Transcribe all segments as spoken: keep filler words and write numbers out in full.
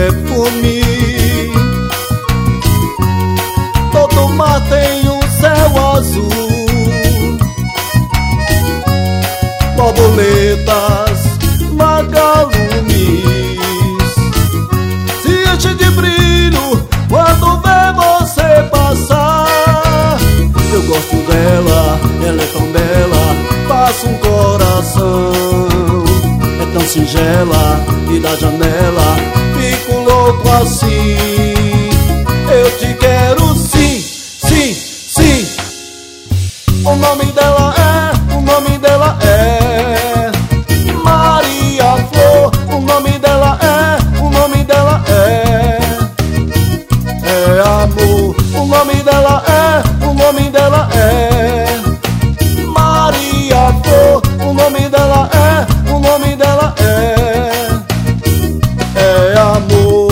perfume. Todo mar tem um céu azul, borboletas, vagalumes se enche de brilho quando vê você passar. Eu gosto dela, ela é tão bela, passa um coração. É tão singela e da janela fico louco assim. Eu te quero sim, sim, sim. O nome dela é, o nome dela é Maria Flor. O nome dela é, o nome dela é É amor. O nome dela é, o nome dela é Maria Flor. O nome dela é, o nome dela é É amor.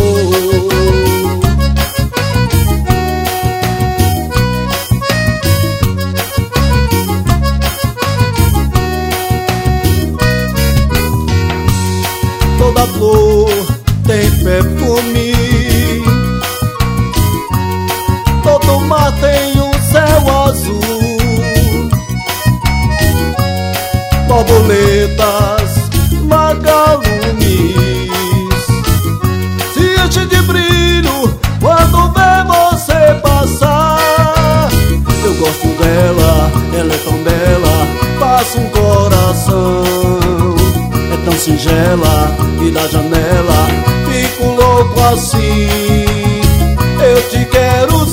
Toda flor tem perfume, todo mar tem um céu azul, borboletas, vagalumes se enche de brilho quando vê você passar. Eu gosto dela, ela é tão bela, passa um coração. É tão singela e da janela fico louco assim. Eu te quero